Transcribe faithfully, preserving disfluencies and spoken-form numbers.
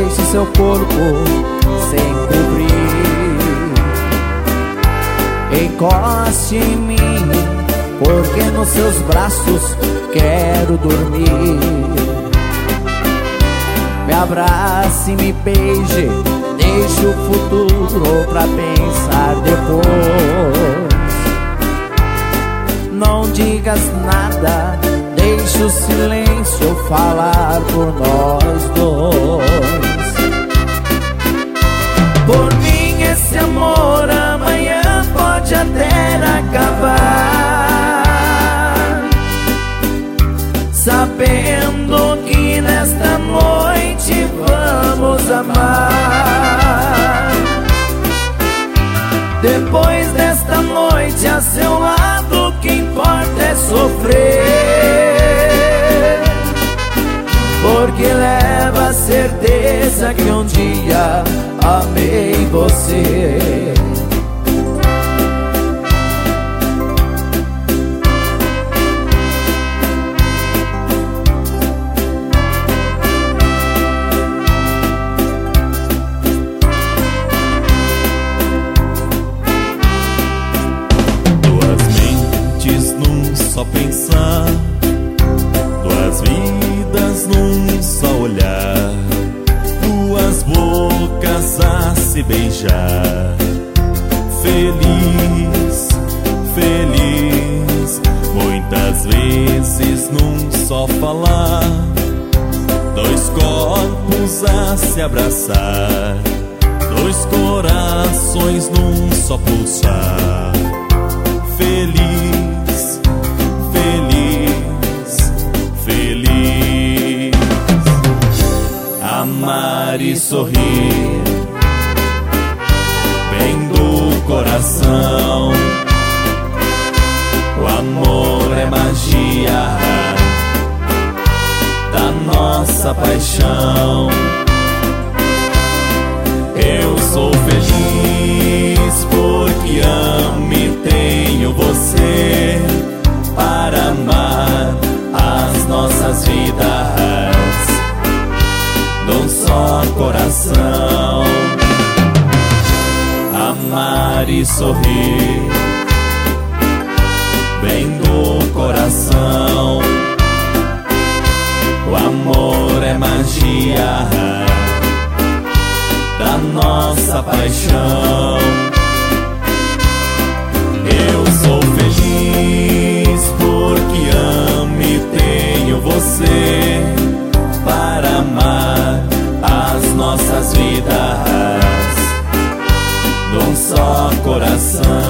deixe seu corpo sem cobrir. Encoste em mim, porque nos seus braços quero dormir. Me abrace e me beije, deixe o futuro pra pensar depois. Não digas nada, deixe o silêncio falar por nós dois. Por mim esse amor amanhã pode até acabar, sabendo que nesta noite vamos amar. Depois desta noite a seu lado, o que importa é sofrer, porque leva a certeza que um dia amei você. Só pensar, duas vidas num só olhar, duas bocas a se beijar. Feliz, feliz, muitas vezes num só falar, dois corpos a se abraçar, dois corações num só pulsar. Feliz, feliz, feliz, amar e sorrir bem do coração. O amor é magia da nossa paixão. Eu sou feliz porque amo e tenho você para amar as nossas vidas num só coração. Amar e sorrir bem do coração. O amor é magia da nossa paixão. Eu sou feliz porque amo e tenho você para amar as nossas vidas num só coração.